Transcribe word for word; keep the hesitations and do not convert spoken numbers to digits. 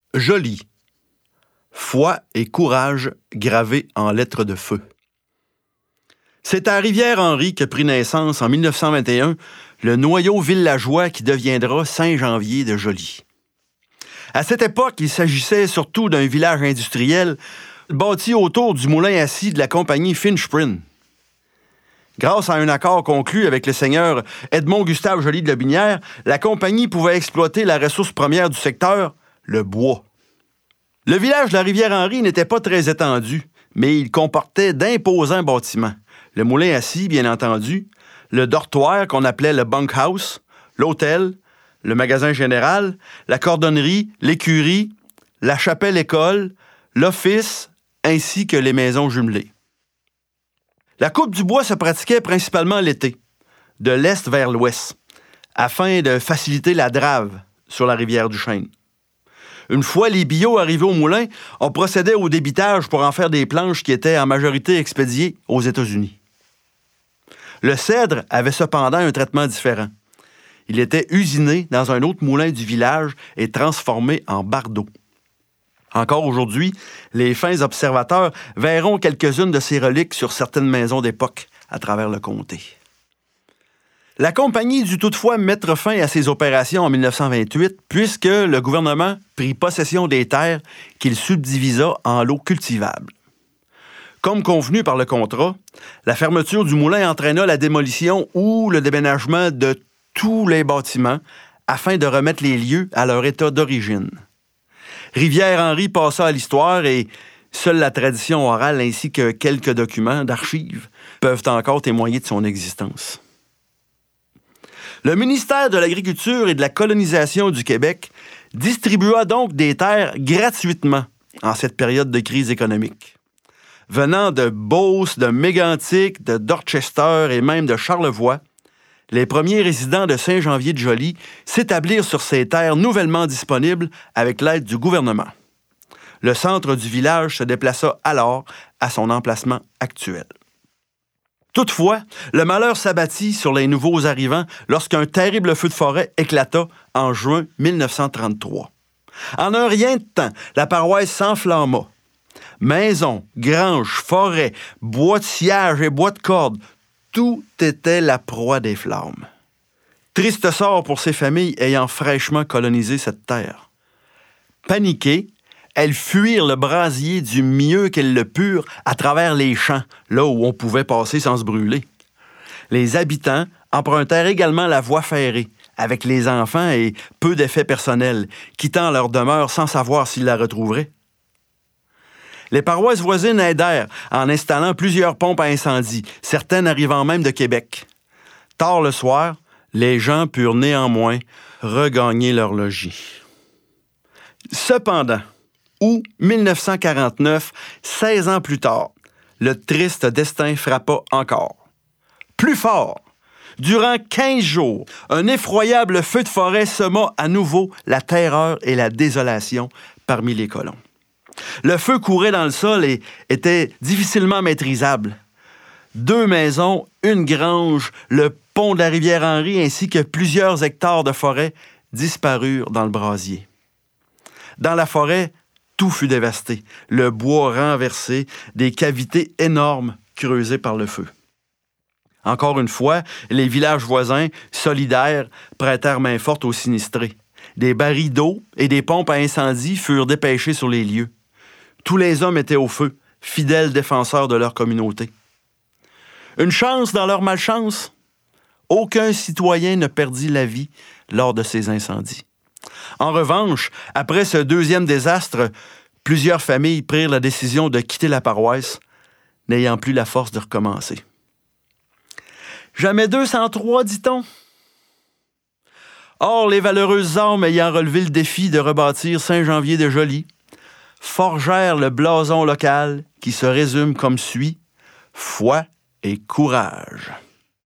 Joly. Foi et courage gravés en lettres de feu. C'est à Rivière-Henry que prit naissance en mille neuf cent vingt et un le noyau villageois qui deviendra Saint-Janvier de Joly. À cette époque, il s'agissait surtout d'un village industriel bâti autour du moulin à scie de la compagnie Finch-Prine. Grâce à un accord conclu avec le seigneur Edmond-Gustave Joly de Lotbinière, la compagnie pouvait exploiter la ressource première du secteur, le bois. Le village de la Rivière-Henry n'était pas très étendu, mais il comportait d'imposants bâtiments. Le moulin à scie, bien entendu, le dortoir qu'on appelait le bunkhouse, l'hôtel, le magasin général, la cordonnerie, l'écurie, la chapelle-école, l'office, ainsi que les maisons jumelées. La coupe du bois se pratiquait principalement l'été, de l'est vers l'ouest, afin de faciliter la drave sur la rivière du Chêne. Une fois les billots arrivés au moulin, on procédait au débitage pour en faire des planches qui étaient en majorité expédiées aux États-Unis. Le cèdre avait cependant un traitement différent. Il était usiné dans un autre moulin du village et transformé en bardeau. Encore aujourd'hui, les fins observateurs verront quelques-unes de ces reliques sur certaines maisons d'époque à travers le comté. La compagnie dut toutefois mettre fin à ses opérations en mille neuf cent vingt-huit puisque le gouvernement prit possession des terres qu'il subdivisa en lots cultivables. Comme convenu par le contrat, la fermeture du moulin entraîna la démolition ou le déménagement de tous les bâtiments afin de remettre les lieux à leur état d'origine. Rivière-Henry passa à l'histoire et seule la tradition orale ainsi que quelques documents d'archives peuvent encore témoigner de son existence. Le ministère de l'Agriculture et de la Colonisation du Québec distribua donc des terres gratuitement en cette période de crise économique. Venant de Beauce, de Mégantic, de Dorchester et même de Charlevoix, les premiers résidents de Saint-Janvier-de-Joly s'établirent sur ces terres nouvellement disponibles avec l'aide du gouvernement. Le centre du village se déplaça alors à son emplacement actuel. Toutefois, le malheur s'abattit sur les nouveaux arrivants lorsqu'un terrible feu de forêt éclata en juin mille neuf cent trente-trois. En un rien de temps, la paroisse s'enflamma. Maisons, granges, forêts, bois de sciage et bois de corde, tout était la proie des flammes. Triste sort pour ces familles ayant fraîchement colonisé cette terre. Paniquées, elles fuirent le brasier du mieux qu'elles le purent à travers les champs, là où on pouvait passer sans se brûler. Les habitants empruntèrent également la voie ferrée, avec les enfants et peu d'effets personnels, quittant leur demeure sans savoir s'ils la retrouveraient. Les paroisses voisines aidèrent en installant plusieurs pompes à incendie, certaines arrivant même de Québec. Tard le soir, les gens purent néanmoins regagner leur logis. Cependant, août mille neuf cent quarante-neuf, seize ans plus tard, le triste destin frappa encore. Plus fort! Durant quinze jours, un effroyable feu de forêt sema à nouveau la terreur et la désolation parmi les colons. Le feu courait dans le sol et était difficilement maîtrisable. Deux maisons, une grange, le pont de la Rivière-Henry ainsi que plusieurs hectares de forêt disparurent dans le brasier. Dans la forêt, tout fut dévasté, le bois renversé, des cavités énormes creusées par le feu. Encore une fois, les villages voisins, solidaires, prêtèrent main forte aux sinistrés. Des barils d'eau et des pompes à incendie furent dépêchés sur les lieux. Tous les hommes étaient au feu, fidèles défenseurs de leur communauté. Une chance dans leur malchance? Aucun citoyen ne perdit la vie lors de ces incendies. En revanche, après ce deuxième désastre, plusieurs familles prirent la décision de quitter la paroisse, n'ayant plus la force de recommencer. Jamais deux sans trois, dit-on. Or, les valeureuses âmes ayant relevé le défi de rebâtir Saint-Janvier-de-Joly forgèrent le blason local qui se résume comme suit: foi et courage.